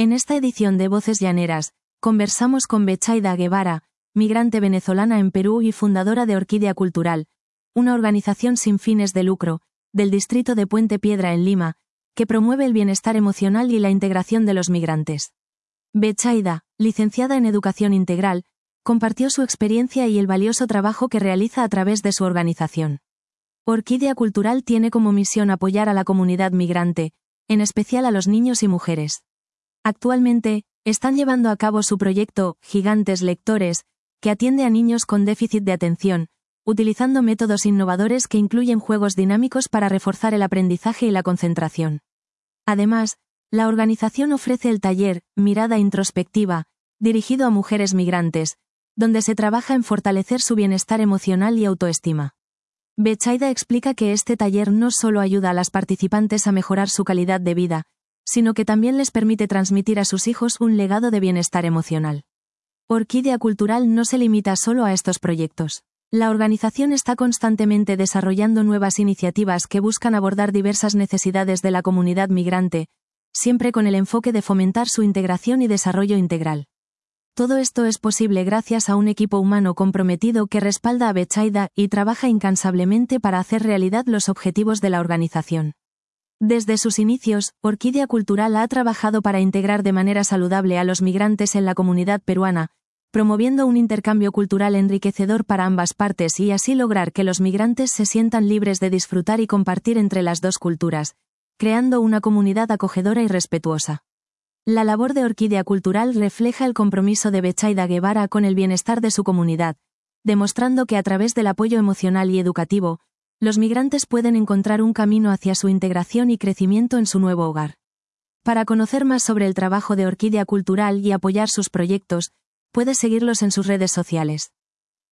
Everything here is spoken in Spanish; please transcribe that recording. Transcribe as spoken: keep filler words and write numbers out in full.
En esta edición de Voces Llaneras, conversamos con Betsaida Guevara, migrante venezolana en Perú y fundadora de Orquídea Cultural, una organización sin fines de lucro, del distrito de Puente Piedra en Lima, que promueve el bienestar emocional y la integración de los migrantes. Betsaida, licenciada en Educación Integral, compartió su experiencia y el valioso trabajo que realiza a través de su organización. Orquídea Cultural tiene como misión apoyar a la comunidad migrante, en especial a los niños y mujeres. Actualmente, están llevando a cabo su proyecto Gigantes Lectores, que atiende a niños con déficit de atención, utilizando métodos innovadores que incluyen juegos dinámicos para reforzar el aprendizaje y la concentración. Además, la organización ofrece el taller Mirada Introspectiva, dirigido a mujeres migrantes, donde se trabaja en fortalecer su bienestar emocional y autoestima. Betsaida explica que este taller no solo ayuda a las participantes a mejorar su calidad de vida, sino que también les permite transmitir a sus hijos un legado de bienestar emocional. Orquídea Cultural no se limita solo a estos proyectos. La organización está constantemente desarrollando nuevas iniciativas que buscan abordar diversas necesidades de la comunidad migrante, siempre con el enfoque de fomentar su integración y desarrollo integral. Todo esto es posible gracias a un equipo humano comprometido que respalda a Betsaida y trabaja incansablemente para hacer realidad los objetivos de la organización. Desde sus inicios, Orquídea Cultural ha trabajado para integrar de manera saludable a los migrantes en la comunidad peruana, promoviendo un intercambio cultural enriquecedor para ambas partes y así lograr que los migrantes se sientan libres de disfrutar y compartir entre las dos culturas, creando una comunidad acogedora y respetuosa. La labor de Orquídea Cultural refleja el compromiso de Betsaida Guevara con el bienestar de su comunidad, demostrando que a través del apoyo emocional y educativo, los migrantes pueden encontrar un camino hacia su integración y crecimiento en su nuevo hogar. Para conocer más sobre el trabajo de Orquídea Cultural y apoyar sus proyectos, puedes seguirlos en sus redes sociales.